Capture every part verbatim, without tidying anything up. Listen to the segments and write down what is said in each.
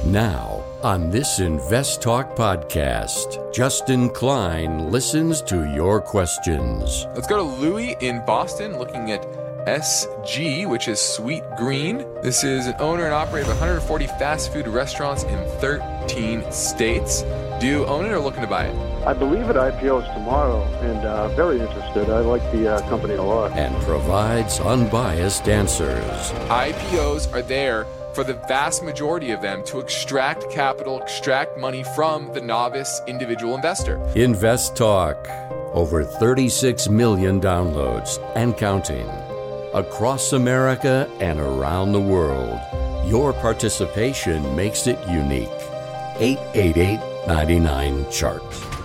Now, on this Invest Talk podcast, Justin Klein listens to your questions. Let's go to Louis in Boston looking at S G, which is Sweet Green. This is an owner and operator of one hundred forty fast food restaurants in thirteen states. Do you own it or looking to buy it? I believe it I P Os tomorrow, and uh, very interested. I like the uh, company a lot. And provides unbiased answers. I P Os are there for the vast majority of them to extract capital, extract money from the novice individual investor. Invest Talk. Over thirty-six million downloads and counting. Across America and around the world. Your participation makes it unique. eight eight eight, nine nine, chart.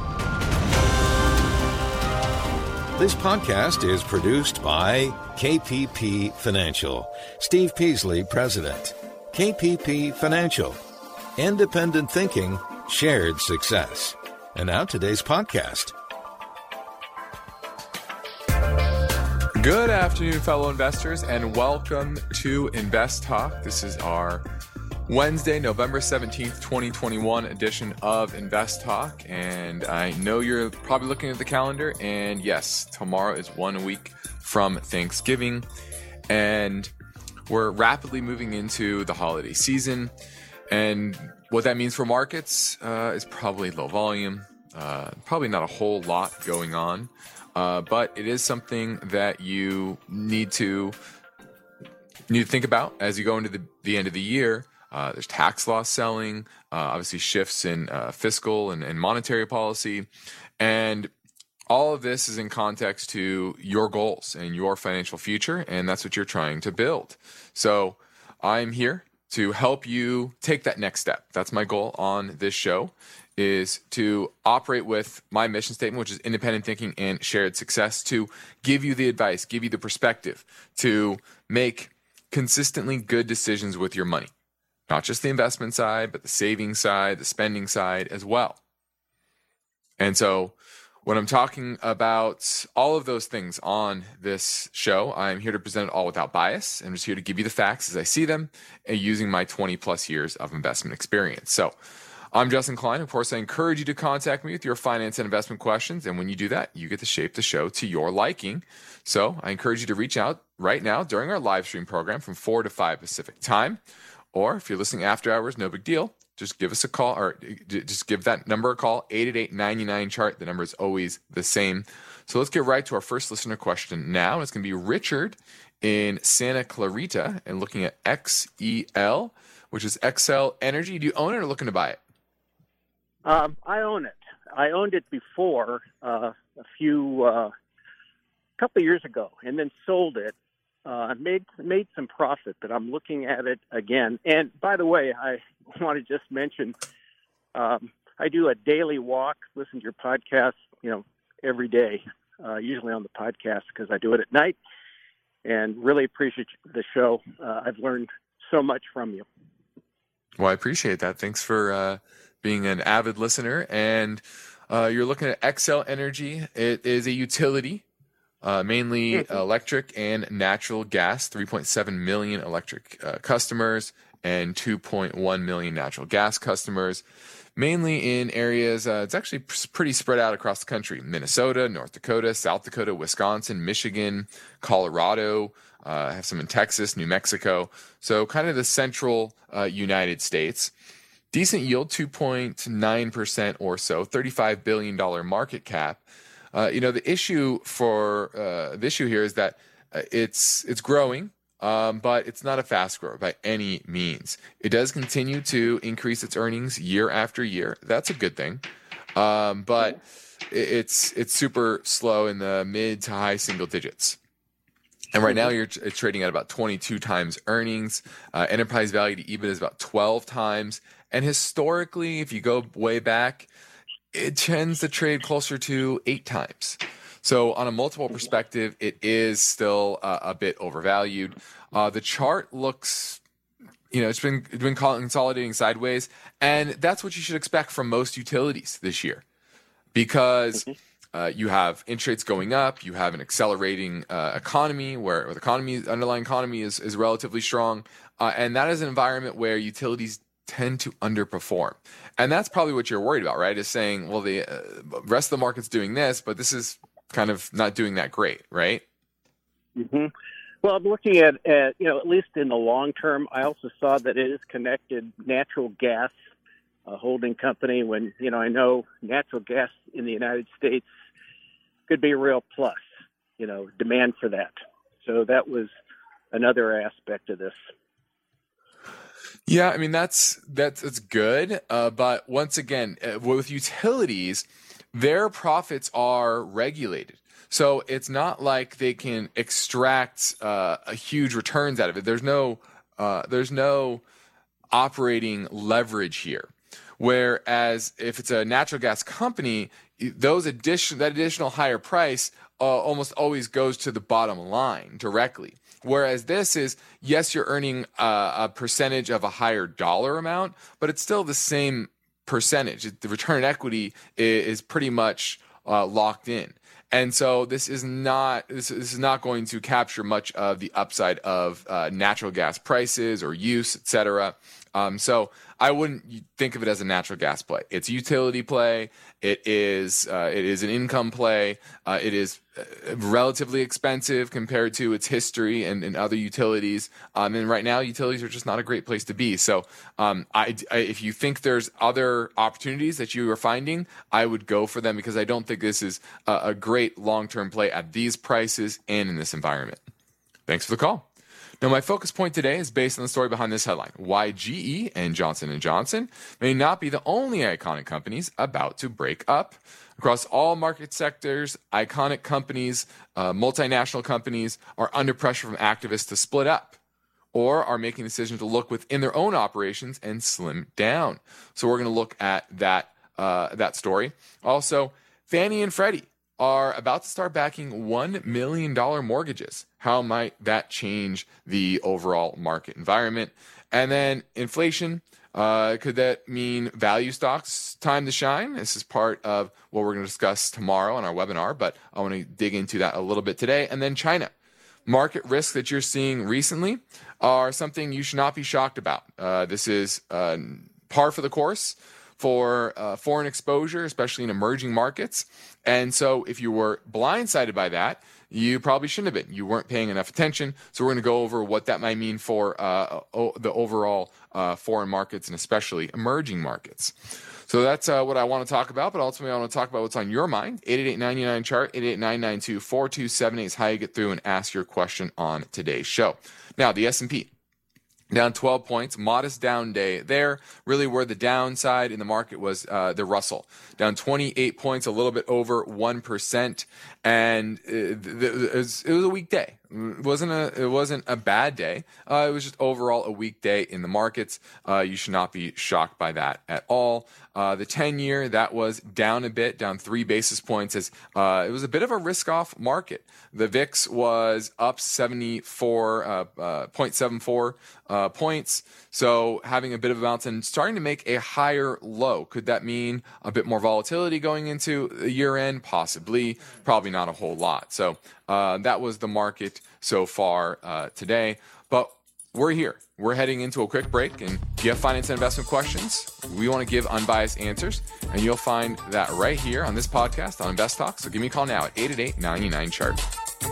This podcast is produced by K P P Financial. Steve Peasley, President. K P P Financial. Independent thinking, shared success. And now today's podcast. Good afternoon, fellow investors, and welcome to Invest Talk. This is our Wednesday, November seventeenth, twenty twenty-one edition of Invest Talk. And I know you're probably looking at the calendar, and yes, tomorrow is one week from Thanksgiving. And we're rapidly moving into the holiday season. And what that means for markets uh, is probably low volume, uh, probably not a whole lot going on. Uh, but it is something that you need to need to think about as you go into the, the end of the year. Uh, there's tax loss selling, uh, obviously shifts in uh, fiscal and, and monetary policy, and all of this is in context to your goals and your financial future, and that's what you're trying to build. So I'm here to help you take that next step. That's my goal on this show, is to operate with my mission statement, which is independent thinking and shared success, to give you the advice, give you the perspective, to make consistently good decisions with your money. Not just the investment side, but the saving side, the spending side as well. And so when I'm talking about all of those things on this show, I'm here to present it all without bias. I'm just here to give you the facts as I see them and using my twenty plus years of investment experience. So I'm Justin Klein. Of course, I encourage you to contact me with your finance and investment questions. And when you do that, you get to shape the show to your liking. So I encourage you to reach out right now during our live stream program from four to five Pacific time. Or if you're listening after hours, no big deal. Just give us a call, or just give that number a call, eight eight eight, nine nine, chart. The number is always the same. So let's get right to our first listener question now. And it's going to be Richard in Santa Clarita and looking at X E L, which is Xcel Energy. Do you own it or looking to buy it? Um, I own it. I owned it before uh, a few, uh, couple of years ago, and then sold it. Uh, made made some profit, but I'm looking at it again. And by the way, I want to just mention um, I do a daily walk, listen to your podcast, you know, every day, uh, usually on the podcast because I do it at night, and really appreciate the show. Uh, I've learned so much from you. Well, I appreciate that. Thanks for uh, being an avid listener. And uh, you're looking at Xcel Energy. It is a utility. Uh, mainly electric and natural gas, three point seven million electric uh, customers and two point one million natural gas customers, mainly in areas, uh, it's actually pretty spread out across the country. Minnesota, North Dakota, South Dakota, Wisconsin, Michigan, Colorado, uh, have some in Texas, New Mexico. So kind of the central uh, United States. Decent yield, two point nine percent or so, thirty-five billion dollars market cap. Uh, you know, the issue for uh, the issue here is that uh, it's it's growing, um, but it's not a fast grower by any means. It does continue to increase its earnings year after year. That's a good thing, um, but it, it's it's super slow in the mid to high single digits. And right now, you're t- trading at about twenty-two times earnings. Uh, enterprise value to EBITDA is about twelve times. And historically, if you go way back, it tends to trade closer to eight times. So on a multiple perspective, it is still uh, a bit overvalued. Uh, the chart looks, you know, it's been it's been consolidating sideways, and that's what you should expect from most utilities this year, because uh, you have interest rates going up, you have an accelerating uh, economy where, where the economy, underlying economy is is relatively strong, uh, and that is an environment where utilities tend to underperform. And that's probably what you're worried about, right? Is saying, well, the uh, rest of the market's doing this, but this is kind of not doing that great, right? Mm-hmm. Well, I'm looking at, at, you know, at least in the long term, I also saw that it is connected natural gas uh, holding company when, you know, I know natural gas in the United States could be a real plus, you know, demand for that. So that was another aspect of this. Yeah, I mean, that's that's, that's good. Uh, but once again, uh, with utilities, their profits are regulated. So it's not like they can extract uh, a huge returns out of it. There's no uh, there's no operating leverage here. Whereas if it's a natural gas company, those addition that additional higher price uh, almost always goes to the bottom line directly. Whereas this is, yes, you're earning uh, a percentage of a higher dollar amount, but it's still the same percentage. The return on equity is, is pretty much uh, locked in. And so this is not this, this is not going to capture much of the upside of uh, natural gas prices or use, et cetera. Um, so I wouldn't think of it as a natural gas play. It's a utility play. It is uh, it is an income play. Uh, it is relatively expensive compared to its history and, and other utilities. Um, and right now, utilities are just not a great place to be. So um, I, I, if you think there's other opportunities that you are finding, I would go for them because I don't think this is a, a great long-term play at these prices and in this environment. Thanks for the call. Now, my focus point today is based on the story behind this headline: why G E and Johnson and Johnson may not be the only iconic companies about to break up. Across all market sectors, iconic companies, uh, multinational companies are under pressure from activists to split up or are making decisions to look within their own operations and slim down. So we're going to look at that, uh, that story. Also, Fannie and Freddie are about to start backing one million dollars mortgages. How might that change the overall market environment? And then inflation, uh, could that mean value stocks time to shine? This is part of what we're going to discuss tomorrow on our webinar, but I want to dig into that a little bit today. And then China. Market risks that you're seeing recently are something you should not be shocked about. Uh, this is uh, par for the course for uh, foreign exposure, especially in emerging markets. And so if you were blindsided by that, you probably shouldn't have been. You weren't paying enough attention. So we're going to go over what that might mean for uh, o- the overall uh, foreign markets and especially emerging markets. So that's uh, what I want to talk about, but ultimately I want to talk about what's on your mind. eight eight eight, nine nine, chart, eight eight eight, nine nine two, four two seven eight is how you get through and ask your question on today's show. Now, the S and P. Down twelve points, modest down day there. Really where the downside in the market was uh, the Russell. Down twenty-eight points, a little bit over one percent. And it, it, was, it was a weak day. It wasn't a, it wasn't a bad day. Uh, it was just overall a weak day in the markets. Uh, you should not be shocked by that at all. Uh, the ten-year, that was down a bit, down three basis points. As uh, it was a bit of a risk-off market. The V I X was up seventy-four point seven four uh, uh, point seven four uh, points, so having a bit of a bounce and starting to make a higher low. Could that mean a bit more volatility going into the year-end? Possibly. Probably not a whole lot. So uh, that was the market so far uh, today. But we're here. We're heading into a quick break, and if you have finance and investment questions, we want to give unbiased answers, and you'll find that right here on this podcast on Invest Talk. So give me a call now at eight eight eight, nine nine, chart.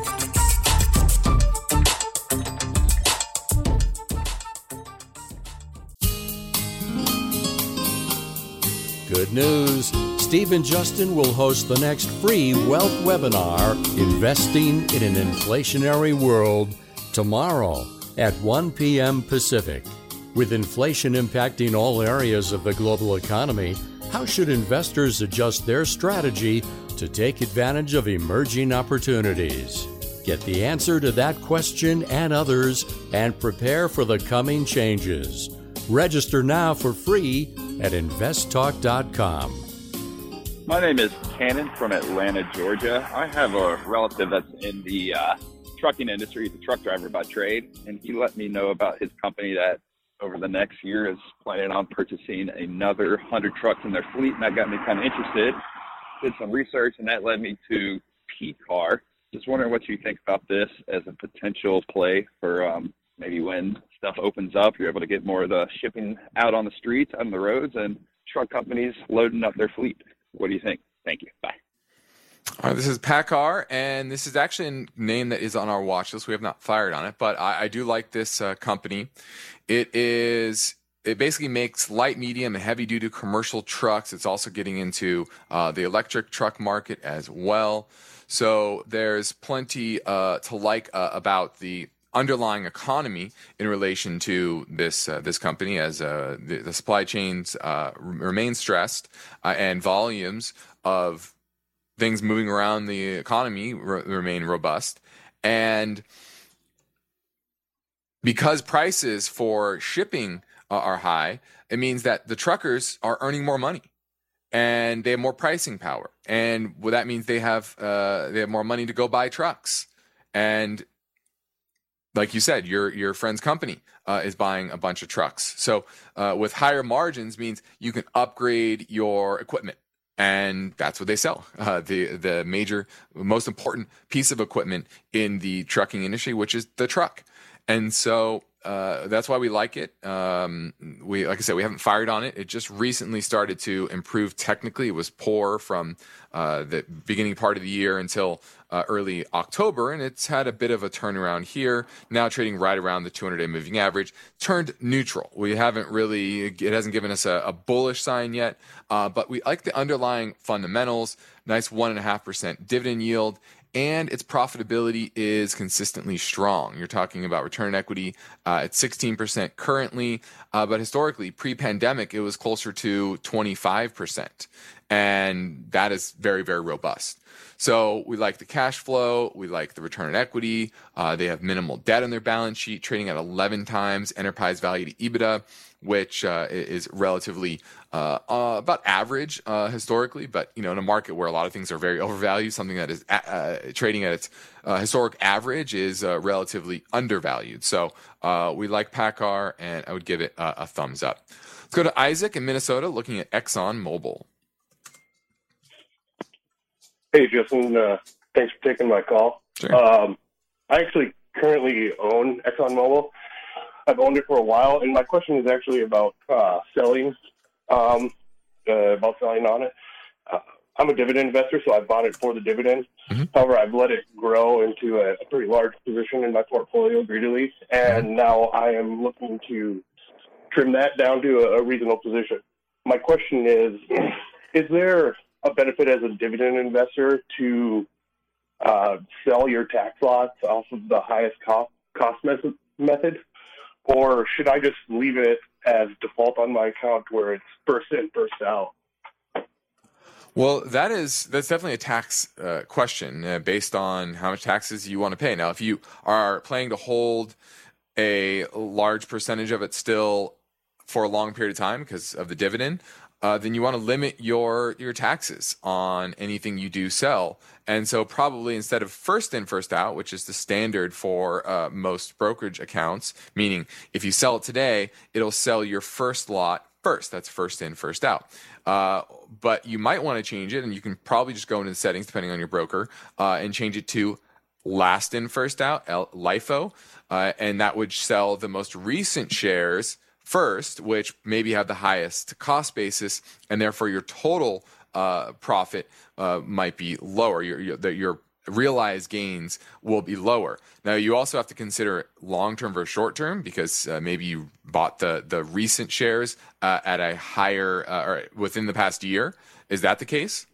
Good news. Steve and Justin will host the next free wealth webinar, Investing in an Inflationary World, tomorrow at one p.m. Pacific. With inflation impacting all areas of the global economy, how should investors adjust their strategy to take advantage of emerging opportunities? Get the answer to that question and others and prepare for the coming changes. Register now for free at invest talk dot com. My name is Cannon from Atlanta, Georgia. I have a relative that's in the uh, trucking industry. He's a truck driver by trade, and he let me know about his company that over the next year is planning on purchasing another one hundred trucks in their fleet, and that got me kind of interested. Did some research, and that led me to P C A R. Just wondering what you think about this as a potential play for um, maybe when stuff opens up, you're able to get more of the shipping out on the streets, out on the roads, and truck companies loading up their fleet. What do you think? Thank you. Bye. All right, this is PACCAR, and this is actually a name that is on our watch list. We have not fired on it, but I, I do like this uh, company. It is it basically makes light, medium, and heavy-duty commercial trucks. It's also getting into uh, the electric truck market as well. So there's plenty uh, to like uh, about the underlying economy in relation to this uh, this company, as uh, the, the supply chains uh, remain stressed uh, and volumes of things moving around the economy re- remain robust. And because prices for shipping uh, are high, it means that the truckers are earning more money and they have more pricing power. And well, that means they have uh, they have more money to go buy trucks. And like you said, your your friend's company uh, is buying a bunch of trucks. So uh, with higher margins means you can upgrade your equipment. And that's what they sell. Uh, the the major, most important piece of equipment in the trucking industry, which is the truck. And so uh, that's why we like it. Um, we, like I said, we haven't fired on it. It just recently started to improve technically. It was poor from uh, the beginning part of the year until uh, early October, and it's had a bit of a turnaround here. Now trading right around the two hundred day moving average, turned neutral. We haven't really, it hasn't given us a, a bullish sign yet, uh, but we like the underlying fundamentals. Nice one and a half percent dividend yield. And its profitability is consistently strong. You're talking about return on equity uh, at sixteen percent currently, uh, but historically, pre-pandemic, it was closer to twenty-five percent. And that is very, very robust. So we like the cash flow. We like the return on equity. Uh, they have minimal debt on their balance sheet, trading at eleven times enterprise value to EBITDA, which uh, is relatively uh, uh, about average uh, historically. But, you know, in a market where a lot of things are very overvalued, something that is uh, trading at its uh, historic average is uh, relatively undervalued. So uh, we like PACCAR, and I would give it a, a thumbs up. Let's go to Isaac in Minnesota, looking at ExxonMobil. Hey, Justin. Uh, thanks for taking my call. Sure. Um, I actually currently own ExxonMobil. I've owned it for a while, and my question is actually about uh, selling, um, uh, about selling on it. Uh, I'm a dividend investor, so I bought it for the dividend. Mm-hmm. However, I've let it grow into a, a pretty large position in my portfolio greedily, and mm-hmm. now I am looking to trim that down to a, a reasonable position. My question is, is there a benefit as a dividend investor to uh, sell your tax loss off of the highest cost, cost method, method? Or should I just leave it as default on my account where it's first in, first out? Well, that is that's definitely a tax uh, question uh, based on how much taxes you want to pay. Now, if you are planning to hold a large percentage of it still for a long period of time because of the dividend, uh, then you want to limit your your taxes on anything you do sell. And so probably instead of first in, first out, which is the standard for uh, most brokerage accounts, meaning if you sell it today, it'll sell your first lot first. That's first in, first out. Uh, but you might want to change it, and you can probably just go into the settings, depending on your broker, uh, and change it to last in, first out, LIFO, uh, and that would sell the most recent shares first, which maybe have the highest cost basis, and therefore your total uh, profit uh, might be lower. Your, your, your realized gains will be lower. Now, you also have to consider long-term versus short-term, because uh, maybe you bought the, the recent shares uh, at a higher, uh, or within the past year. Is that the case?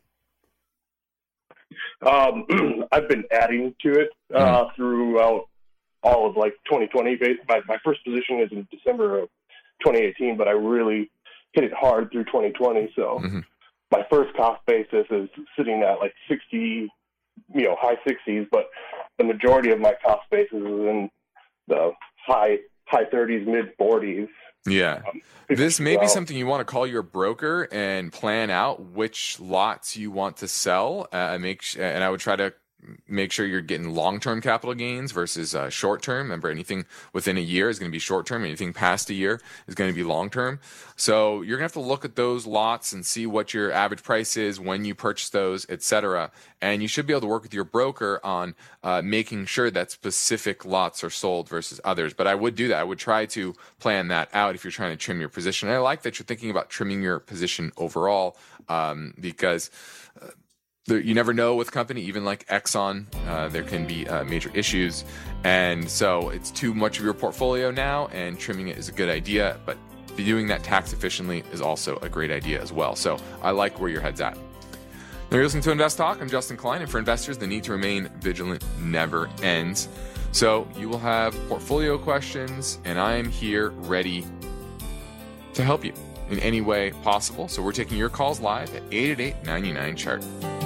Um, I've been adding to it uh, mm-hmm. throughout all of like twenty twenty. My, my first position is in December of twenty eighteen, but I really hit it hard through twenty twenty. So mm-hmm. my first cost basis is sitting at like sixty, you know, high sixties, but the majority of my cost basis is in the high high thirties, mid forties. Yeah. Um, this may well, be something you want to call your broker and plan out which lots you want to sell. Uh, make sh- and I would try to make sure you're getting long-term capital gains versus uh, short-term. Remember, anything within a year is going to be short-term. Anything past a year is going to be long-term. So you're going to have to look at those lots and see what your average price is, when you purchase those, et cetera. And you should be able to work with your broker on uh, making sure that specific lots are sold versus others. But I would do that. I would try to plan that out if you're trying to trim your position. And I like that you're thinking about trimming your position overall um, because uh, there, you never know with company, even like Exxon, uh, there can be uh, major issues. And so it's too much of your portfolio now, and trimming it is a good idea. But doing that tax efficiently is also a great idea as well. So I like where your head's at. Now you're listening to Invest Talk. I'm Justin Klein, and for investors, the need to remain vigilant never ends. So you will have portfolio questions, and I am here ready to help you in any way possible. So we're taking your calls live at eight eight eight, nine nine, chart.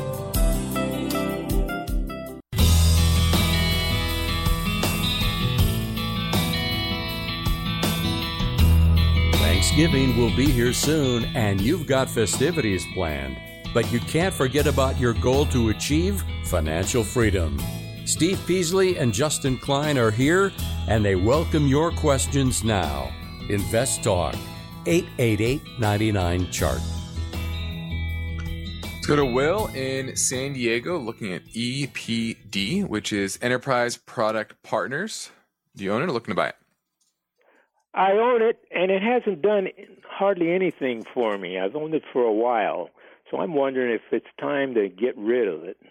Thanksgiving will be here soon, and you've got festivities planned. But you can't forget about your goal to achieve financial freedom. Steve Peasley and Justin Klein are here, and they welcome your questions now. Invest Talk, eight eight eight, nine nine, chart. Let's go to Will in San Diego looking at E P D, which is Enterprise Product Partners. Do you own it or looking to buy it? I own it, and it hasn't done hardly anything for me. I've owned it for a while, so I'm wondering if it's time to get rid of it.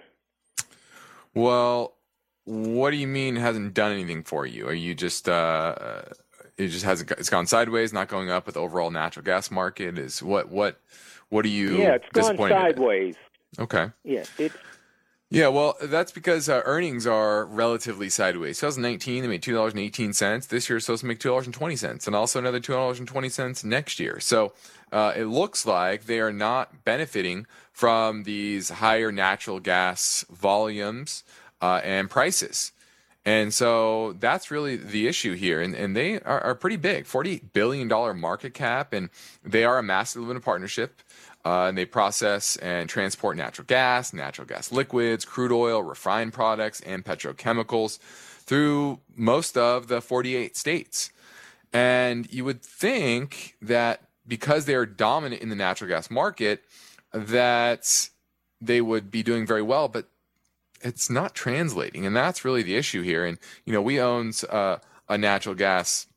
Well, what do you mean it hasn't done anything for you? Are you just uh, it just hasn't it's gone sideways, not going up with the overall natural gas market? Is what what what are you? Yeah, it's gone disappointed sideways. in? Okay. Yeah, it. Yeah, well, that's because uh, earnings are relatively sideways. twenty nineteen, they made two dollars and eighteen cents. This year, it's supposed to make two dollars and twenty cents, and also another two dollars and twenty cents next year. So uh, it looks like they are not benefiting from these higher natural gas volumes uh, and prices. And so that's really the issue here. And, and they are, are pretty big, forty-eight billion dollars market cap, and they are a massive limited partnership. Uh, and they process and transport natural gas, natural gas liquids, crude oil, refined products, and petrochemicals through most of the forty-eight states. And you would think that because they are dominant in the natural gas market, that they would be doing very well, but it's not translating. And that's really the issue here. And, you know, we own uh, a natural gas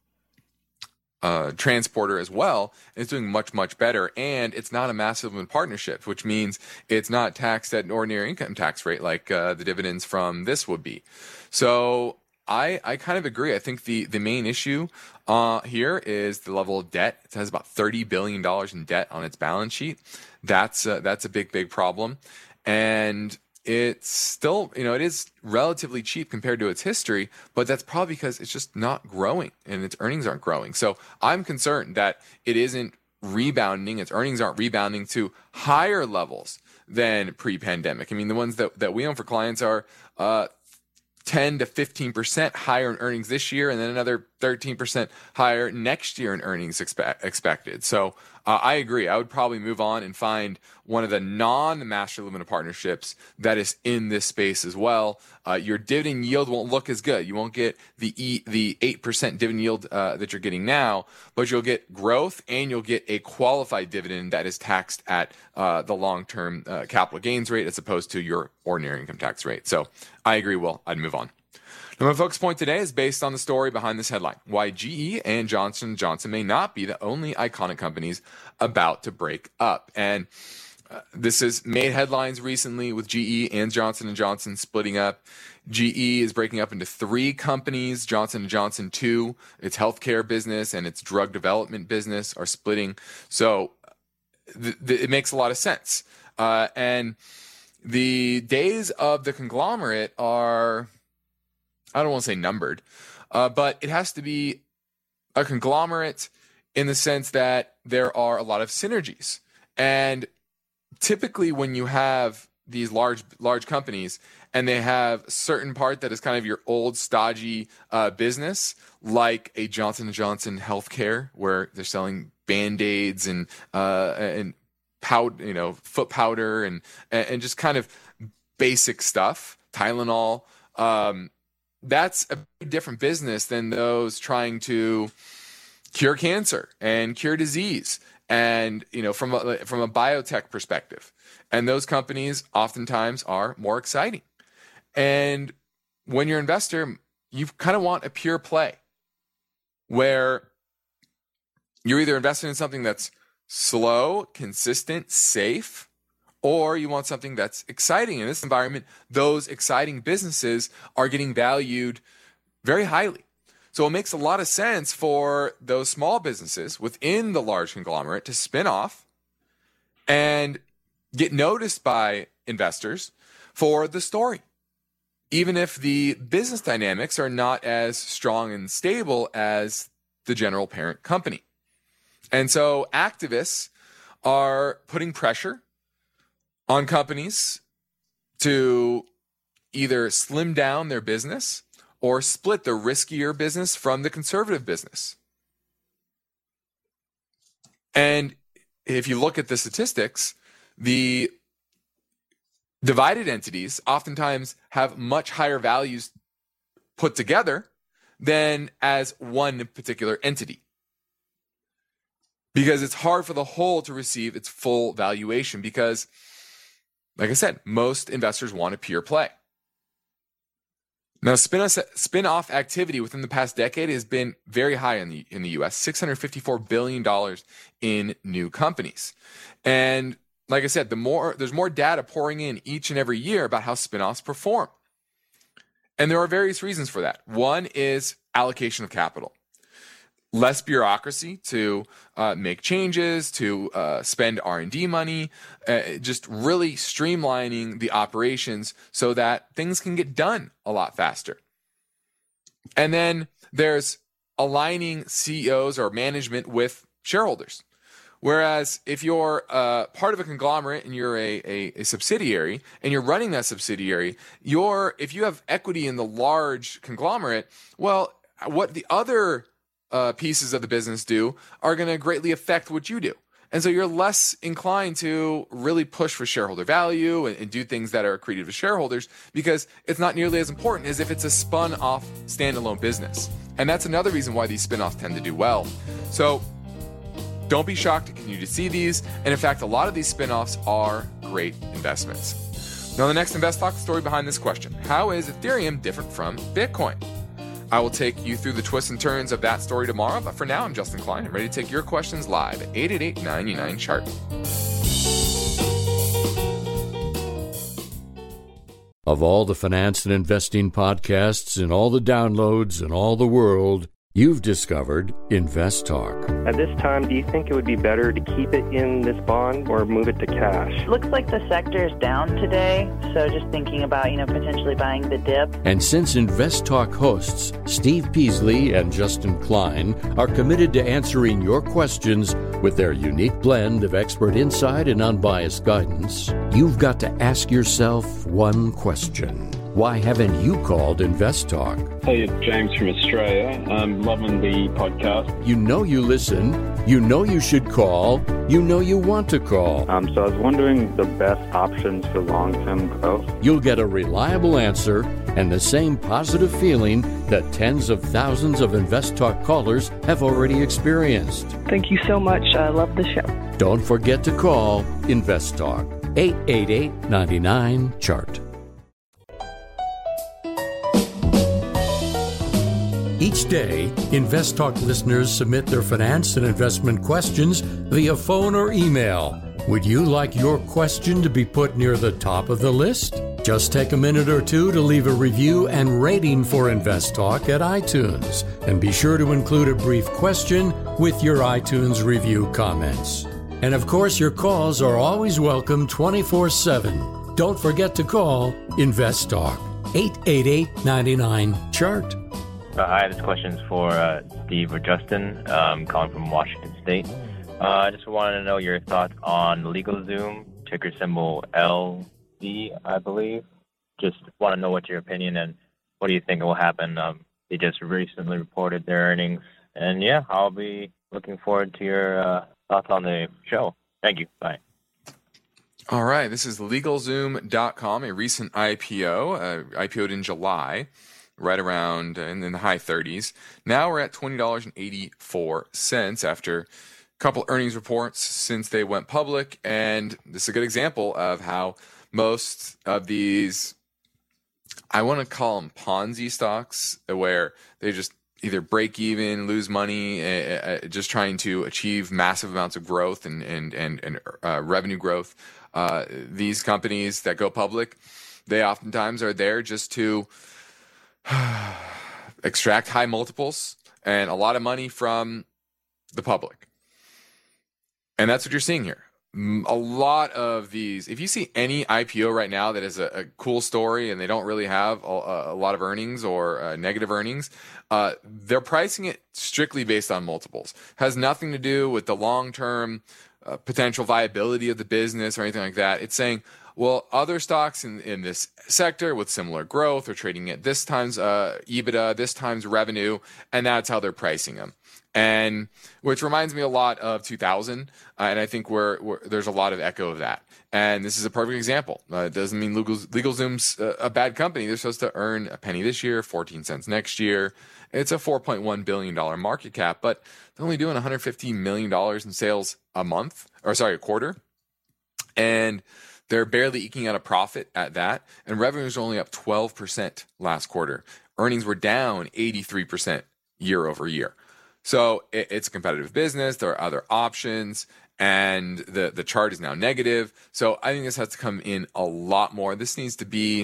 Uh, transporter as well, and it's doing much, much better. And it's not a massive partnership, which means it's not taxed at an ordinary income tax rate like uh, the dividends from this would be. So I, I kind of agree. I think the, the main issue uh, here is the level of debt. It has about thirty billion dollars in debt on its balance sheet. That's uh, that's a big, big problem. And it's still, you know, it is relatively cheap compared to its history, but that's probably because it's just not growing and its earnings aren't growing. So I'm concerned that it isn't rebounding, its earnings aren't rebounding to higher levels than pre-pandemic. I mean, the ones that, that we own for clients are uh, ten to fifteen percent higher in earnings this year, and then another thirteen percent higher next year in earnings expe- expected. So uh, I agree. I would probably move on and find one of the non-master limited partnerships that is in this space as well. Uh, your dividend yield won't look as good. You won't get the e- the eight percent dividend yield uh, that you're getting now, but you'll get growth and you'll get a qualified dividend that is taxed at uh, the long-term uh, capital gains rate as opposed to your ordinary income tax rate. So I agree, Will. I'd move on. Now, my focus point today is based on the story behind this headline: why G E and Johnson and Johnson may not be the only iconic companies about to break up. And uh, this has made headlines recently with G E and Johnson and Johnson splitting up. G E is breaking up into three companies. Johnson and Johnson, two, its healthcare business and its drug development business are splitting. So th- th- it makes a lot of sense. Uh, and the days of the conglomerate are, I don't want to say numbered, uh, but it has to be a conglomerate in the sense that there are a lot of synergies. And typically when you have these large large companies and they have a certain part that is kind of your old stodgy uh, business, like a Johnson and Johnson healthcare, where they're selling Band-Aids and uh, and powder, you know, foot powder and and just kind of basic stuff Tylenol. Um, that's a different business than those trying to cure cancer and cure disease, and you know, from a, from a biotech perspective. And those companies oftentimes are more exciting. And when you're an investor, you kind of want a pure play where you're either investing in something that's slow, consistent, safe, or you want something that's exciting. In this environment, those exciting businesses are getting valued very highly. So it makes a lot of sense for those small businesses within the large conglomerate to spin off and get noticed by investors for the story, even if the business dynamics are not as strong and stable as the general parent company. And so activists are putting pressure on companies to either slim down their business or split the riskier business from the conservative business. And if you look at the statistics, the divided entities oftentimes have much higher values put together than as one particular entity, because it's hard for the whole to receive its full valuation because, like I said, most investors want a pure play. Now, spin-off activity within the past decade has been very high in the in the U S, six hundred fifty-four billion dollars in new companies. And like I said, the more there's more data pouring in each and every year about how spin-offs perform. And there are various reasons for that. One is allocation of capital. Less bureaucracy to uh, make changes, to uh, spend R and D money, uh, just really streamlining the operations so that things can get done a lot faster. And then there's aligning C E Os or management with shareholders. Whereas if you're uh, part of a conglomerate and you're a, a, a subsidiary and you're running that subsidiary, you're, if you have equity in the large conglomerate, well, what the other uh, pieces of the business do are going to greatly affect what you do. And so you're less inclined to really push for shareholder value and, and do things that are accretive to shareholders because it's not nearly as important as if it's a spun off standalone business. And that's another reason why these spin-offs tend to do well. So don't be shocked to continue to see these. And in fact, a lot of these spin-offs are great investments. Now, the next Invest Talk story behind this question: how is Ethereum different from Bitcoin? I will take you through the twists and turns of that story tomorrow. But for now, I'm Justin Klein. I'm ready to take your questions live at eight eight eight, nine nine, C H A R T. Of all the finance and investing podcasts and all the downloads in all the world, you've discovered Invest Talk. At this time, do you think it would be better to keep it in this bond or move it to cash? Looks like the sector is down today, so just thinking about, you know, potentially buying the dip. And since Invest Talk hosts Steve Peasley and Justin Klein are committed to answering your questions with their unique blend of expert insight and unbiased guidance, you've got to ask yourself one question. Why haven't you called Invest Talk? Hey, it's James from Australia. I'm loving the podcast. You know you listen. You know you should call. You know you want to call. Um, so I was wondering the best options for long-term growth. You'll get a reliable answer and the same positive feeling that tens of thousands of Invest Talk callers have already experienced. Thank you so much. I love the show. Don't forget to call Invest Talk. eight eight eight, nine nine, C H A R T. Each day, Invest Talk listeners submit their finance and investment questions via phone or email. Would you like your question to be put near the top of the list? Just take a minute or two to leave a review and rating for Invest Talk at iTunes. And be sure to include a brief question with your iTunes review comments. And of course, your calls are always welcome twenty-four seven. Don't forget to call Invest Talk. eight eight eight, nine nine, C H A R T. Uh, hi, this question is for uh, Steve or Justin, um, calling from Washington State. Uh, I just wanted to know your thoughts on LegalZoom, ticker symbol L Z, I believe. Just want to know what's your opinion and what do you think will happen. Um, they just recently reported their earnings. And yeah, I'll be looking forward to your uh, thoughts on the show. Thank you. Bye. All right, this is LegalZoom dot com, a recent I P O, uh, I P O'd in July, right around uh, in, in the high thirties. Now we're at twenty dollars and eighty-four cents after a couple earnings reports since they went public, and this is a good example of how most of these, I want to call them Ponzi stocks, where they just either break even, lose money, uh, just trying to achieve massive amounts of growth and and and, and uh, revenue growth. Uh, these companies that go public, they oftentimes are there just to extract high multiples and a lot of money from the public. And that's what you're seeing here. A lot of these, if you see any I P O right now that is a, a cool story and they don't really have a, a lot of earnings or uh, negative earnings, uh, they're pricing it strictly based on multiples. Has nothing to do with the long-term uh, potential viability of the business or anything like that. It's saying, well, other stocks in, in this sector with similar growth are trading at this times uh, EBITDA, this times revenue, and that's how they're pricing them. And which reminds me a lot of two thousand, uh, and I think we're, we're, there's a lot of echo of that. And this is a perfect example. Uh, it doesn't mean Legal, LegalZoom's a, a bad company. They're supposed to earn a penny this year, fourteen cents next year. It's a four point one billion dollars market cap, but they're only doing one hundred fifty million dollars in sales a month, or sorry, a quarter. And they're barely eking out a profit at that. And revenues are only up twelve percent last quarter. Earnings were down eighty-three percent year over year. So it, it's a competitive business. There are other options, and the, the chart is now negative. So I think this has to come in a lot more. This needs to be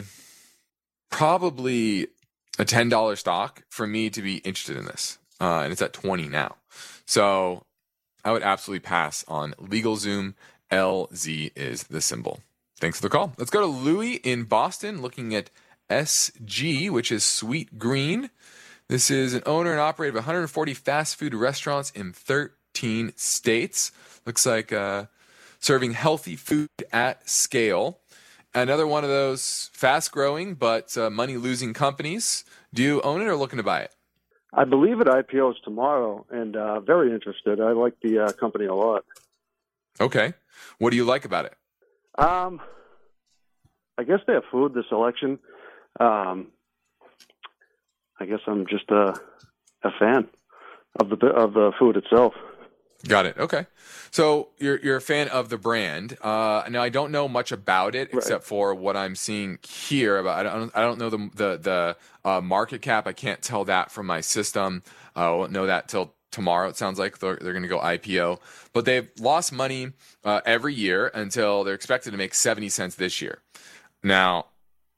probably a ten dollars stock for me to be interested in this. Uh, and it's at twenty now. So I would absolutely pass on LegalZoom. L Z is the symbol. Thanks for the call. Let's go to Louis in Boston looking at S G, which is Sweet Green. This is an owner and operator of one hundred forty fast food restaurants in thirteen states. Looks like uh, serving healthy food at scale. Another one of those fast-growing but uh, money-losing companies. Do you own it or looking to buy it? I believe it I P Os tomorrow, and uh, very interested. I like the uh, company a lot. Okay. What do you like about it? Um, I guess they have food, the selection. Um, I guess I'm just a a fan of the of the food itself. Got it. Okay, so you're you're a fan of the brand. Uh, now I don't know much about it right. except for what I'm seeing here. About I don't I don't know the the the uh, market cap. I can't tell that from my system. I won't know that till tomorrow. It sounds like they're, they're going to go I P O, but they've lost money uh, every year until they're expected to make seventy cents this year. Now,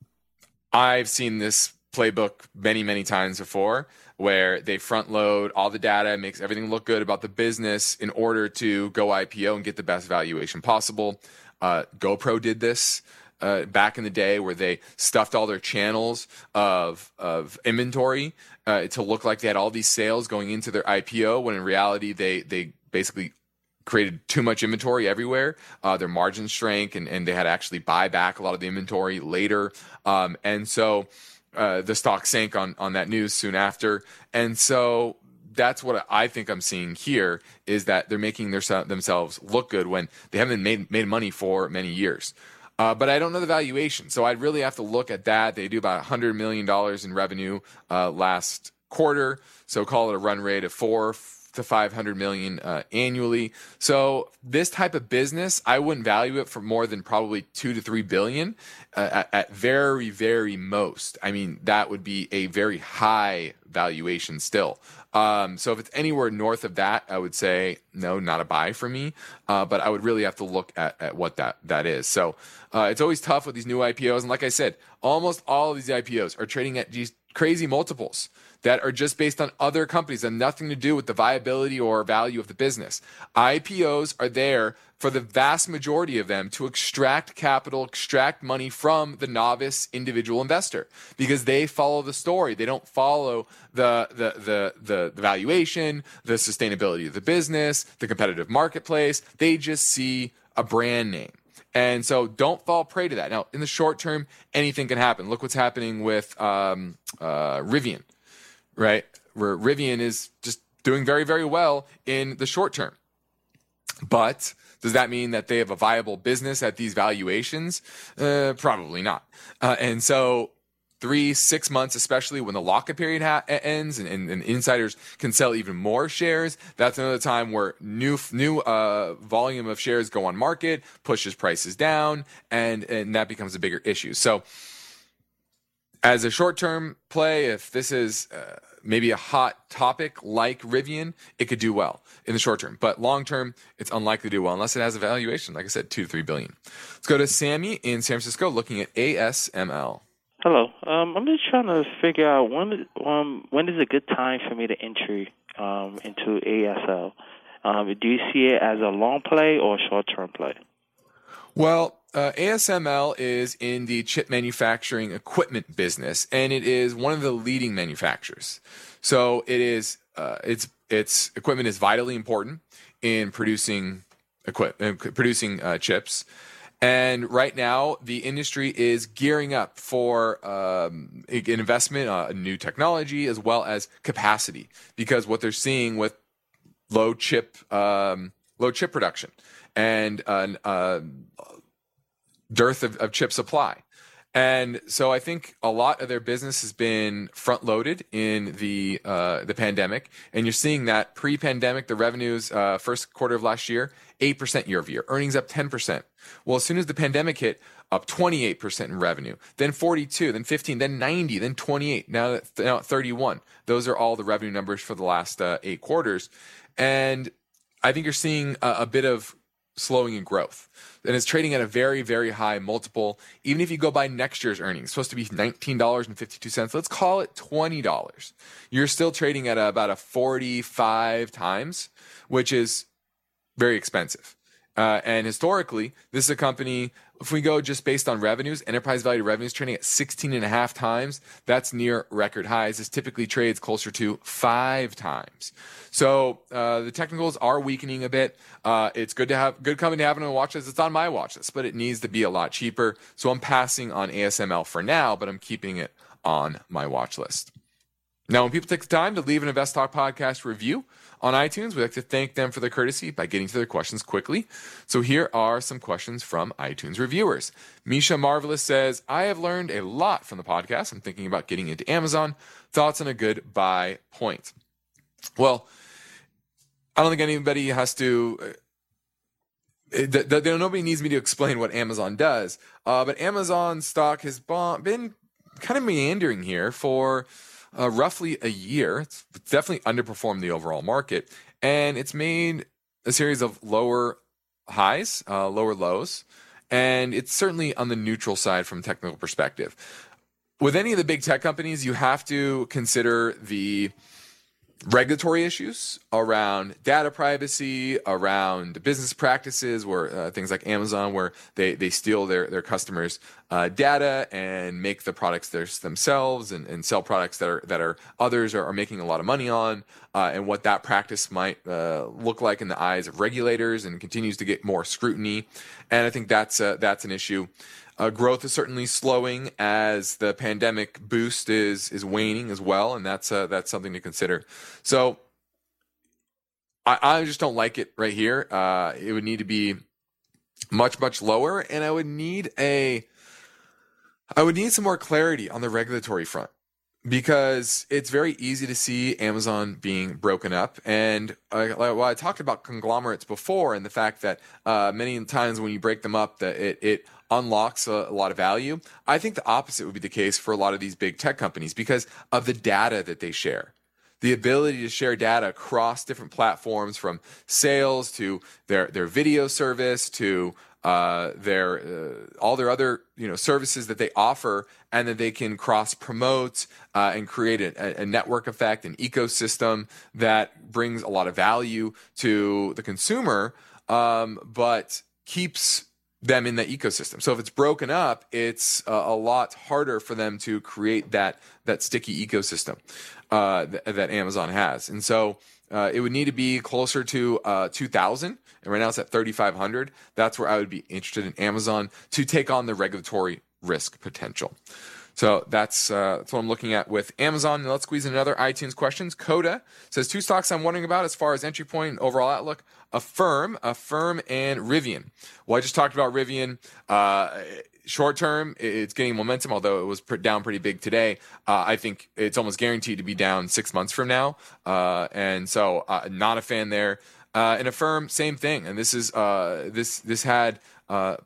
I've seen this playbook many, many times before, where they front load all the data, makes everything look good about the business in order to go I P O and get the best valuation possible. Uh, GoPro did this uh, back in the day, where they stuffed all their channels of of inventory uh, to look like they had all these sales going into their I P O, when in reality they they basically created too much inventory everywhere. Uh, their margins shrank, and, and they had to actually buy back a lot of the inventory later. Um, and so uh, the stock sank on, on that news soon after. And so that's what I think I'm seeing here, is that they're making their, themselves look good when they haven't made, made money for many years. Uh, but I don't know the valuation. So I'd really have to look at that. They do about one hundred million dollars in revenue uh, last quarter. So call it a run rate of four to five hundred million uh, annually. So this type of business, I wouldn't value it for more than probably two to three billion uh, at, at very, very most. I mean, that would be a very high valuation still. Um, so if it's anywhere north of that, I would say no, not a buy for me. Uh, but I would really have to look at, at what that that is. So uh, it's always tough with these new I P Os. And like I said, almost all of these I P Os are trading at these crazy multiples that are just based on other companies and nothing to do with the viability or value of the business. I P Os are there for the vast majority of them to extract capital, extract money from the novice individual investor, because they follow the story. They don't follow the the the the, the valuation, the sustainability of the business, the competitive marketplace. They just see a brand name. And so don't fall prey to that. Now, in the short term, anything can happen. Look what's happening with um, uh, Rivian, right? Where Rivian is just doing very, very well in the short term. But does that mean that they have a viable business at these valuations? Uh, probably not. Uh, and so three, six months, especially when the lockup period ha- ends and, and, and insiders can sell even more shares, that's another time where new new uh, volume of shares go on market, pushes prices down, and, and that becomes a bigger issue. So as a short-term play, if this is uh, maybe a hot topic like Rivian, it could do well in the short term. But long-term, it's unlikely to do well unless it has a valuation, like I said, two to three billion. Let's go to Sammy in San Francisco looking at A S M L. Hello. Um, I'm just trying to figure out when um, when is a good time for me to entry um, into A S L. Um, do you see it as a long play or short-term play? Well, uh, A S M L is in the chip manufacturing equipment business, and it is one of the leading manufacturers. So it is uh, its its equipment is vitally important in producing equip uh, producing uh, chips. And right now, the industry is gearing up for um, an investment, uh, new technology, as well as capacity, because what they're seeing with low chip um, low chip production and an uh, dearth of, of chip supply. And so I think a lot of their business has been front-loaded in the uh, the pandemic, and you're seeing that pre-pandemic, the revenues uh, first quarter of last year, eight percent year-over-year, earnings up ten percent. Well, as soon as the pandemic hit, up twenty-eight percent in revenue, then forty-two, then fifteen, then ninety, then twenty-eight, now, now thirty-one. Those are all the revenue numbers for the last uh, eight quarters. And I think you're seeing a, a bit of slowing in growth. And it's trading at a very, very high multiple. Even if you go by next year's earnings, it's supposed to be nineteen dollars and fifty-two cents. Let's call it twenty dollars. You're still trading at a, about a forty-five times, which is very expensive. Uh, and historically, this is a company, if we go just based on revenues, enterprise value revenues trading at sixteen and a half times. That's near record highs. This typically trades closer to five times. So uh, the technicals are weakening a bit. Uh, it's good to have good company to have on a watch list. It's on my watch list, but it needs to be a lot cheaper. So I'm passing on A S M L for now, but I'm keeping it on my watch list. Now, when people take the time to leave an Invest Talk podcast review on iTunes, we like to thank them for their courtesy by getting to their questions quickly. So here are some questions from iTunes reviewers. Misha Marvelous says, I have learned a lot from the podcast. I'm thinking about getting into Amazon. Thoughts on a good buy point? Well, I don't think anybody has to... Uh, it, th- th- nobody needs me to explain what Amazon does. Uh, but Amazon stock has been kind of meandering here for... Uh, roughly a year. It's definitely underperformed the overall market, and it's made a series of lower highs, uh, lower lows, and it's certainly on the neutral side from a technical perspective. With any of the big tech companies, you have to consider the regulatory issues around data privacy, around business practices, where uh, things like Amazon, where they, they steal their, their customers' uh, data and make the products theirs themselves and, and sell products that are that are others are, are making a lot of money on, uh, and what that practice might uh, look like in the eyes of regulators, and continues to get more scrutiny. And I think that's uh, that's an issue. Uh, growth is certainly slowing as the pandemic boost is is waning as well, and that's uh, that's something to consider. So I, I just don't like it right here. Uh, it would need to be much much lower, and I would need a I would need some more clarity on the regulatory front, because it's very easy to see Amazon being broken up. And uh, well, I talked about conglomerates before, and the fact that uh, many times when you break them up, that it it unlocks a, a lot of value. I think the opposite would be the case for a lot of these big tech companies because of the data that they share. The ability to share data across different platforms, from sales to their their video service to uh, their uh, all their other you know services that they offer, and that they can cross promote uh, and create a, a network effect, an ecosystem that brings a lot of value to the consumer, um, but keeps them in that ecosystem. So if it's broken up, it's uh, a lot harder for them to create that that sticky ecosystem uh, th- that Amazon has. And so uh, it would need to be closer to uh, two thousand, and right now it's at thirty-five hundred. That's where I would be interested in Amazon to take on the regulatory risk potential. So that's, uh, that's what I'm looking at with Amazon. And let's squeeze in another iTunes questions. Coda says two stocks I'm wondering about as far as entry point and overall outlook. Affirm, Affirm, and Rivian. Well, I just talked about Rivian. Uh, short term, it's getting momentum, although it was down pretty big today. Uh, I think it's almost guaranteed to be down six months from now. Uh, and so uh, not a fan there. Uh, and Affirm, same thing. And this is uh, this this had uh,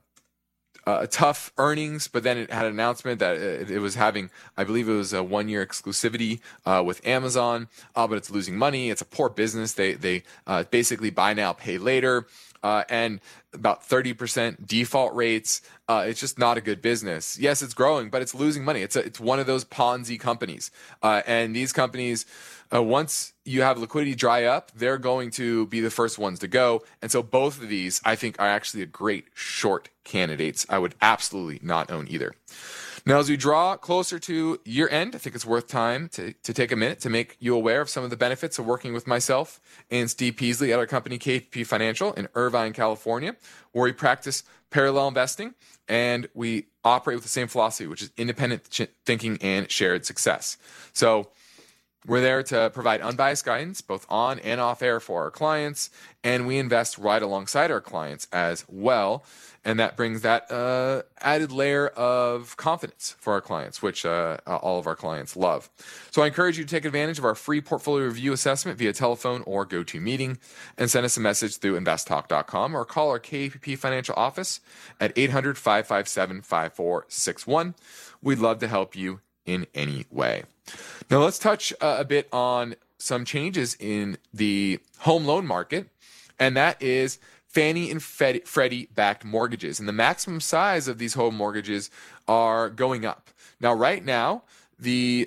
uh, tough earnings, but then it had an announcement that it, it was having, I believe it was a one-year exclusivity uh, with Amazon, uh, but it's losing money. It's a poor business. They they uh, basically buy now, pay later, uh, and about thirty percent default rates. Uh, it's just not a good business. Yes, it's growing, but it's losing money. It's a, it's one of those Ponzi companies, uh, and these companies. Uh, once you have liquidity dry up, they're going to be the first ones to go. And so both of these, I think, are actually a great short candidates. I would absolutely not own either. Now, as we draw closer to year end, I think it's worth time to, to take a minute to make you aware of some of the benefits of working with myself and Steve Peasley at our company K P P Financial in Irvine, California, where we practice parallel investing and we operate with the same philosophy, which is independent ch- thinking and shared success. So we're there to provide unbiased guidance, both on and off air for our clients, and we invest right alongside our clients as well. And that brings that uh, added layer of confidence for our clients, which uh, all of our clients love. So I encourage you to take advantage of our free portfolio review assessment via telephone or GoToMeeting, and send us a message through invest talk dot com or call our K P P Financial office at eight hundred, five five seven, five four six one. We'd love to help you in any way. Now let's touch uh, a bit on some changes in the home loan market, and that is Fannie and Freddie backed mortgages. And the maximum size of these home mortgages are going up. Now, right now, the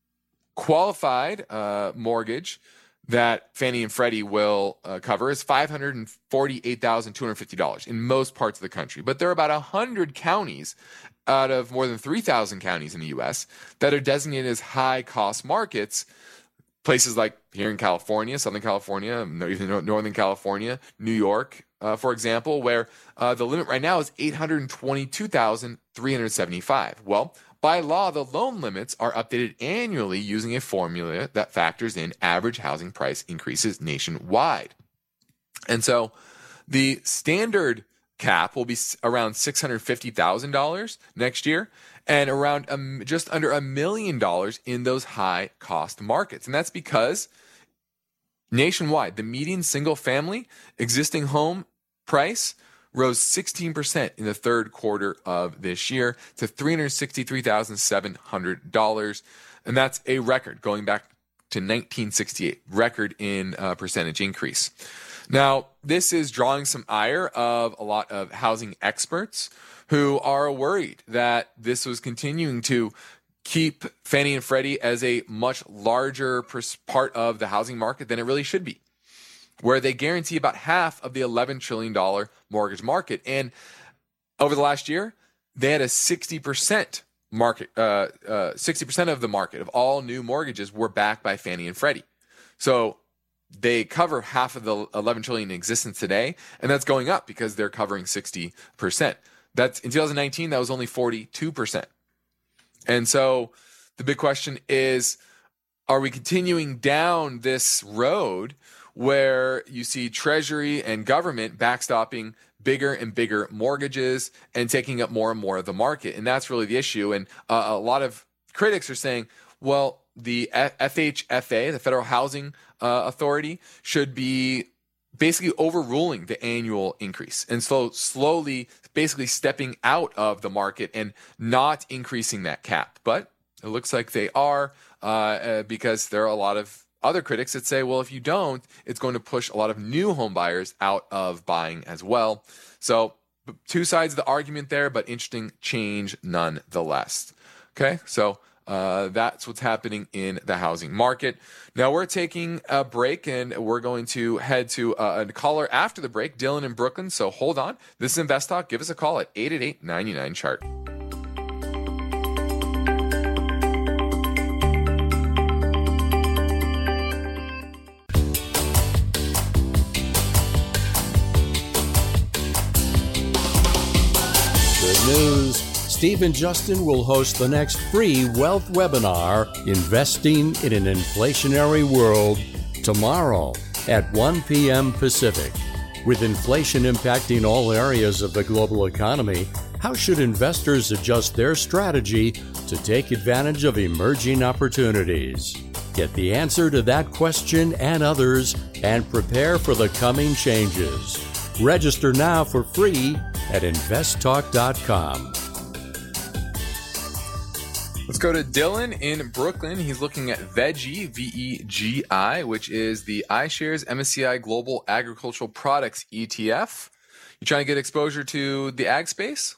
qualified uh, mortgage that Fannie and Freddie will uh, cover is five hundred forty-eight thousand two hundred fifty dollars in most parts of the country. But there are about one hundred counties out of more than three thousand counties in the U S that are designated as high-cost markets, places like here in California, Southern California, Northern California, New York, uh, for example, where uh, the limit right now is eight hundred twenty-two thousand three hundred seventy-five dollars. Well, by law, the loan limits are updated annually using a formula that factors in average housing price increases nationwide. And so the standard cap will be around six hundred fifty thousand dollars next year, and around um, just under a million dollars in those high cost markets. And that's because nationwide, the median single family existing home price rose sixteen percent in the third quarter of this year to three hundred sixty-three thousand seven hundred dollars. And that's a record going back to nineteen sixty-eight, record in uh, percentage increase. Now, this is drawing some ire of a lot of housing experts who are worried that this was continuing to keep Fannie and Freddie as a much larger pers- part of the housing market than it really should be, where they guarantee about half of the eleven trillion dollars mortgage market. And over the last year, they had a sixty percent market, uh, uh, sixty percent of the market of all new mortgages were backed by Fannie and Freddie. So they cover half of the eleven trillion dollars in existence today, and that's going up because they're covering sixty percent. That's in two thousand nineteen, that was only forty-two percent. And so the big question is, are we continuing down this road where you see Treasury and government backstopping bigger and bigger mortgages and taking up more and more of the market? And that's really the issue. And uh, a lot of critics are saying, well, the F H F A, the Federal Housing uh, Authority, should be basically overruling the annual increase and so slowly basically stepping out of the market and not increasing that cap. But it looks like they are uh, uh, because there are a lot of other critics that say, well, if you don't, it's going to push a lot of new home buyers out of buying as well. So two sides of the argument there, but interesting change nonetheless. Okay, so Uh, that's what's happening in the housing market. Now we're taking a break and we're going to head to uh, a caller after the break, Dylan in Brooklyn. So hold on. This is Invest Talk. Give us a call at eight eight eight, nine nine, chart. Good news. Steve and Justin will host the next free wealth webinar, Investing in an Inflationary World, tomorrow at one p.m. Pacific. With inflation impacting all areas of the global economy, how should investors adjust their strategy to take advantage of emerging opportunities? Get the answer to that question and others and prepare for the coming changes. Register now for free at invest talk dot com. Let's go to Dylan in Brooklyn. He's looking at Vegi, V E G I, which is the iShares M S C I Global Agricultural Products E T F. You trying to get exposure to the ag space?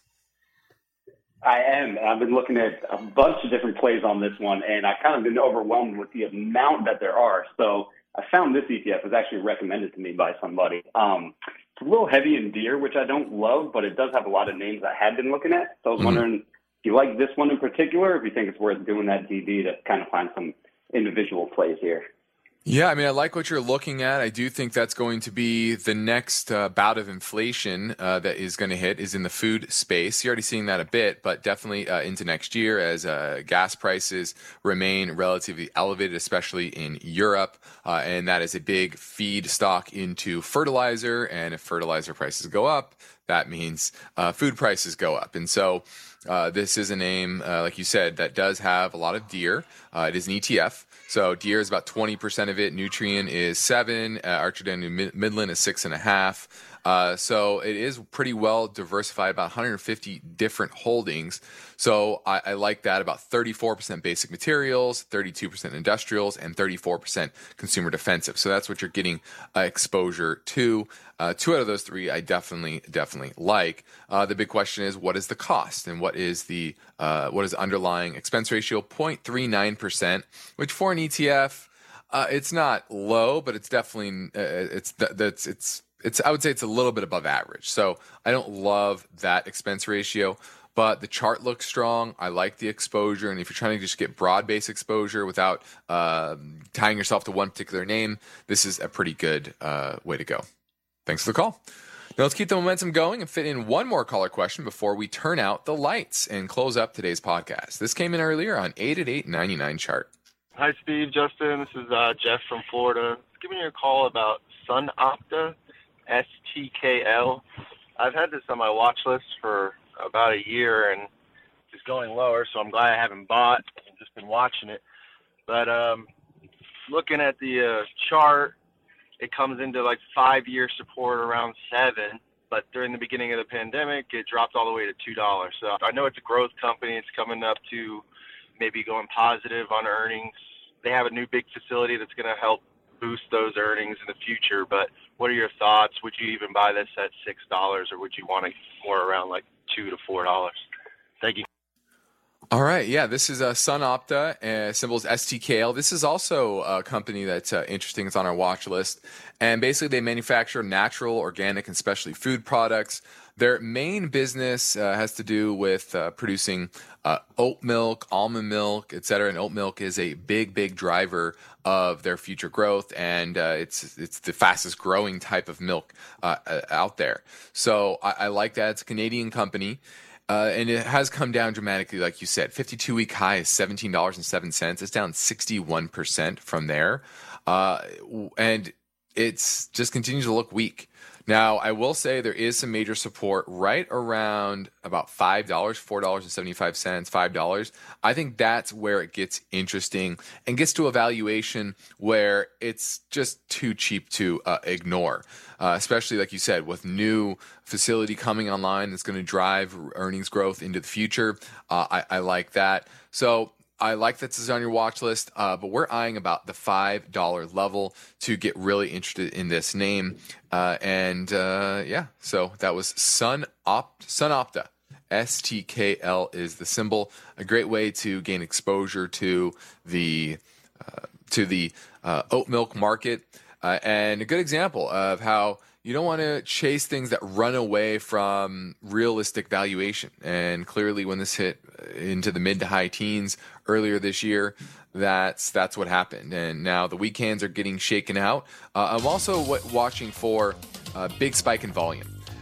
I am. I've been looking at a bunch of different plays on this one, and I've kind of been overwhelmed with the amount that there are. So I found this E T F was actually recommended to me by somebody. Um, it's a little heavy in deer, which I don't love, but it does have a lot of names I had been looking at. So I was mm-hmm. wondering, do you like this one in particular, or if you think it's worth doing that D D to kind of find some individual plays here? Yeah, I mean, I like what you're looking at. I do think that's going to be the next uh, bout of inflation uh, that is going to hit is in the food space. You're already seeing that a bit, but definitely uh, into next year as uh, gas prices remain relatively elevated, especially in Europe. Uh, and that is a big feed stock into fertilizer. And if fertilizer prices go up, that means uh, food prices go up. And so uh, this is a name, uh, like you said, that does have a lot of deer. Uh, it is an E T F. So deer is about twenty percent of it. Nutrien is seven. Uh, Archer Daniels Midland is six and a half. Uh, so it is pretty well diversified, about one hundred fifty different holdings. So I, I like that, about thirty-four percent basic materials, thirty-two percent industrials, and thirty-four percent consumer defensive. So that's what you're getting uh, exposure to. Uh, two out of those three I definitely, definitely like. Uh, the big question is, what is the cost and what is the uh, what is the underlying expense ratio? zero point three nine percent, which for an E T F, uh, it's not low, but it's definitely uh, it's that's it's it's I would say it's a little bit above average. So I don't love that expense ratio. But the chart looks strong. I like the exposure. And if you're trying to just get broad-based exposure without uh, tying yourself to one particular name, this is a pretty good uh, way to go. Thanks for the call. Now let's keep the momentum going and fit in one more caller question before we turn out the lights and close up today's podcast. This came in earlier on eight eighty-eight ninety-nine chart. Hi, Steve, Justin. This is uh, Jeff from Florida. Giving you a call about SunOpta, S T K L. I've had this on my watch list for about a year, and it's going lower, so I'm glad I haven't bought. I've just been watching it. But um, looking at the uh, chart, it comes into like five-year support around seven, but during the beginning of the pandemic, it dropped all the way to two dollars. So I know it's a growth company. It's coming up to maybe going positive on earnings. They have a new big facility that's going to help boost those earnings in the future, but what are your thoughts? Would you even buy this at six dollars, or would you want it more around like two to four dollars? Thank you. All right, yeah, this is uh, SunOpta, uh, symbol is S T K L. This is also a company that's uh, interesting. It's on our watch list. And basically they manufacture natural, organic, and specialty food products. Their main business uh, has to do with uh, producing uh, oat milk, almond milk, et cetera. And oat milk is a big, big driver of their future growth, and uh, it's it's the fastest growing type of milk uh, out there. So I, I like that. It's a Canadian company. Uh, and it has come down dramatically, like you said. fifty-two week high is seventeen dollars and seven cents. It's down sixty-one percent from there. Uh, and it's just continues to look weak. Now, I will say there is some major support right around about five dollars, four dollars and seventy-five cents, five dollars. I think that's where it gets interesting and gets to a valuation where it's just too cheap to uh, ignore, uh, especially, like you said, with new facility coming online that's going to drive earnings growth into the future. Uh, I, I like that. So I like that this is on your watch list, uh, but we're eyeing about the five dollar level to get really interested in this name. Uh, and uh, yeah, so that was SunOpta. SunOpta. S T K L is the symbol. A great way to gain exposure to the uh, to the uh, oat milk market, uh, and a good example of how you don't want to chase things that run away from realistic valuation. And clearly when this hit into the mid to high teens earlier this year, that's that's what happened. And now the weekends are getting shaken out. Uh, I'm also w- watching for a big spike in volume.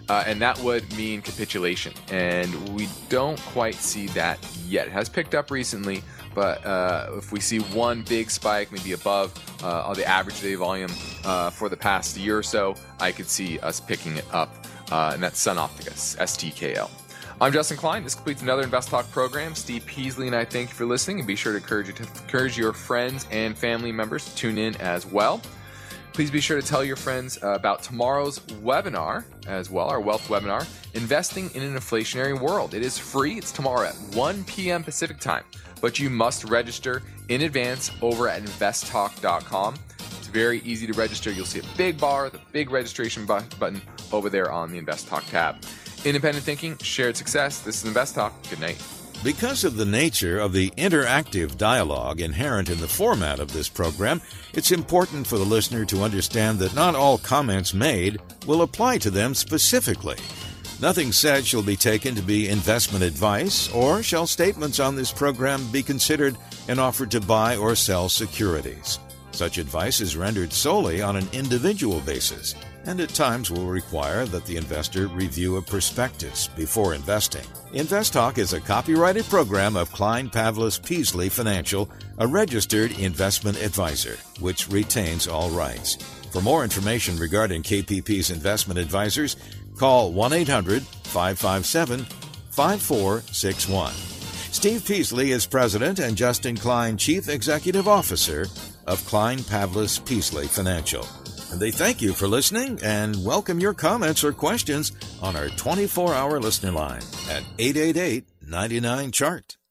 uh, and that would mean capitulation. And we don't quite see that yet. It has picked up recently, but uh, if we see one big spike, maybe above uh, the average day volume uh, for the past year or so, I could see us picking it up, uh, and that's SunOptica, S T K L. I'm Justin Klein. This completes another Invest Talk program. Steve Peasley and I thank you for listening, and be sure to encourage, you to encourage your friends and family members to tune in as well. Please be sure to tell your friends uh, about tomorrow's webinar as well, our wealth webinar, Investing in an Inflationary World. It is free. It's tomorrow at one p.m. Pacific time, but you must register in advance over at invest talk dot com. It's very easy to register. You'll see a big bar, the big registration bu- button over there on the Invest Talk tab. Independent thinking, shared success. This is Invest Talk. Good night. Because of the nature of the interactive dialogue inherent in the format of this program, it's important for the listener to understand that not all comments made will apply to them specifically. Nothing said shall be taken to be investment advice, or shall statements on this program be considered an offer to buy or sell securities. Such advice is rendered solely on an individual basis, and at times will require that the investor review a prospectus before investing. Invest Talk is a copyrighted program of Klein Pavlis Peasley Financial, a registered investment advisor, which retains all rights. For more information regarding K P P's investment advisors, call one eight hundred five five seven five four six one. Steve Peasley is president and Justin Klein chief executive officer of Klein Pavlis Peasley Financial. And they thank you for listening and welcome your comments or questions on our twenty-four hour listener line at eight eight eight, nine nine, C H A R T.